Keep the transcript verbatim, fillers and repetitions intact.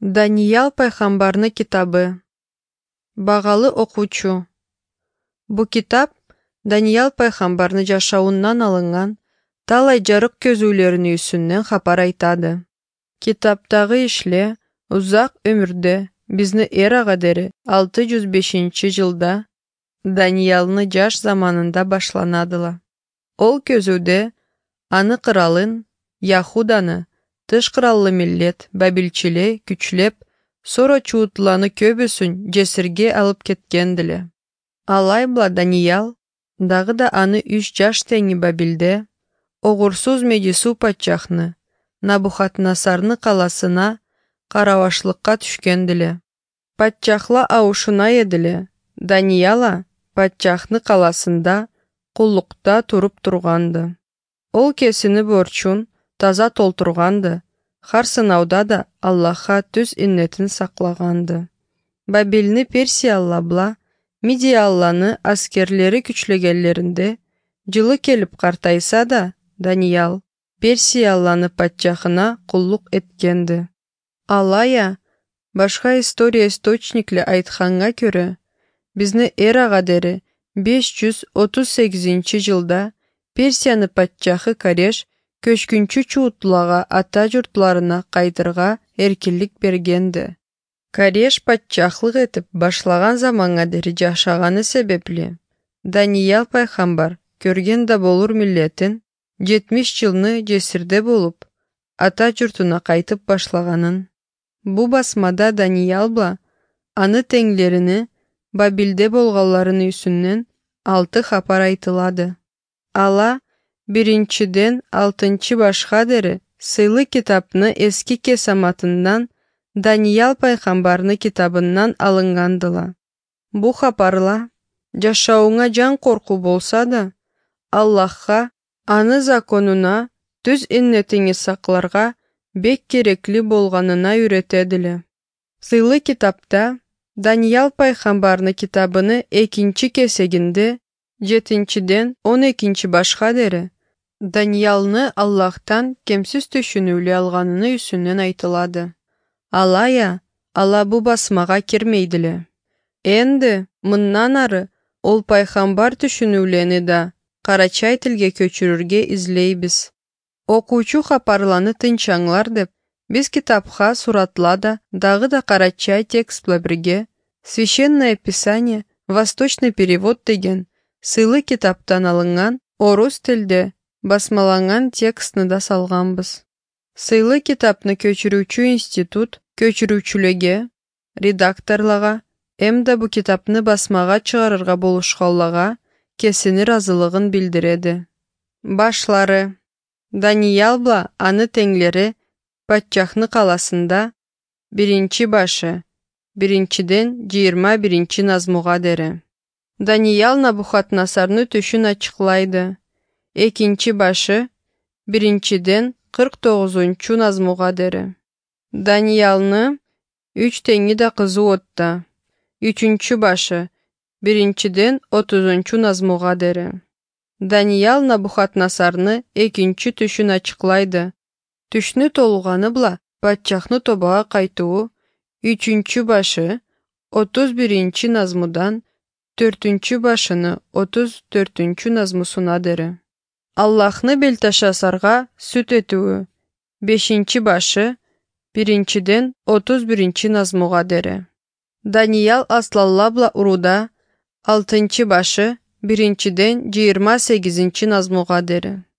Даниял пайғамбарны китабы. Бағалы оқучу. Бу китап Даниял пайғамбарны жашауынан алынған талай жарық көзүүлерін үйсүннен хабар айтады. Китаптағы ишле ұзақ өмірде бізні эраға дері алты жүз бешинчи жылда Даниялны жаш заманында башланадыла. Ол көзүүде аны қыралын, Яхуданы, тыш қыраллы миллет бәбілчіле күчлеп, сора чуутуланы көбісін жесірге алып кеткенділі. Алайбла Даниял, дағы да аны үш жаш теңі бәбілде, оғырсуз медису патчахны, Набухатнасарны қаласына қаравашлыққа түшкенділі. Патчахла аушына еділі. Данияла патчахны қаласында құллықта тұрып тұрғанды. Ол кесіні борчун таза толтырғанды, харсынауда да Аллаха түз иннетін сақлағанды. Бабилны Персияллабла, Мидиялланы аскерлері күчлегеллерінде жылы келіп қартайса да, Даниял Персиялланы патчахына құллық еткенді. Алая, башқа история источниклі айтқанға көрі, бізні эраға дәрі беш жүз отуз сегизинчи жылда Персияны патчахы Кареш көшкүнчү чуутлаға ата жұртларына қайтырға эркинлик бергенді. Кареш патчахлық етіп башлаган заманға дәрі жашағаны себеплі. Даниял пайғамбар көрген да болур миллетін жетимиш жылны жесірде болып, ата жұртына қайтып башлаганын. Бу басмада Даниялбла аны теңлеріні Бабилде болғаларын үйсіннен алты хапар айтылады. Ала биринчиден алтынчы башқа дәрі сыйлы китапны эски кесаматынан Даниял пайғамбарны китабынан алынгандыла. Бу хапарла жашауыңа жан корку болса да, Аллахқа аны законуна түз иннетіңі сақларға бек керекли болғанына үйретеділі. Сыйлы китапта Даниял пайғамбарны китабыны экинчи кесегінде жетинчиден он экинчи башқа дәрі Даниялны Аллахтан кемсіз түшінулі алғаныны үсінен айтылады. Алая, ала бу басмаға кермейділі. Энді, мыннан ары, ол пайғамбар түшінулені да қарачай тілге көчірірге излейбіз. Оқучу хапарланы тынчаңлар деп, біз китапқа суратлада дағы да қарачай текстла бірге Священное Писание, Восточный перевод деген сыйлы китаптан алынған орус тілде басмаланған текстны да салғанбыз. Сыйлы китапны көчірүүчү институт көчірүүчүлеге, редакторлаға, эмда бу китапны басмаға чыгарырга болушкаллага кесини разылыгын билдиреді. Башлары. Даниялбла аны теңлери патчахны қаласында биринчи башы, биринчиден жыйырма биринчи назмуға дәрі. Даниял Набухатнасарны түшін ачыклайды. Экинчи башы, биринчиден кырк тогузунчу назмуға дәрі. Даниялны үч теңи да кызы отта. Үчүнчү башы, биринчиден отузунчу назмуға дәрі. Даниял Набухатнасарны экинчи түшін ачыклайды. Түшні толуғаны бла патчахны тобаға қайтуы үчүнчү башы отуз биринчи назмудан төртүнчү башыны отуз төртүнчү назмусуна дәрі. Аллахны белташасарға сүт етуі бешинчи башы биринчиден отуз биринчи назмуға дәрі. Даниял аслаллабла уруда алтынчы башы биринчиден жыйырма сегизинчи назмуға дәрі.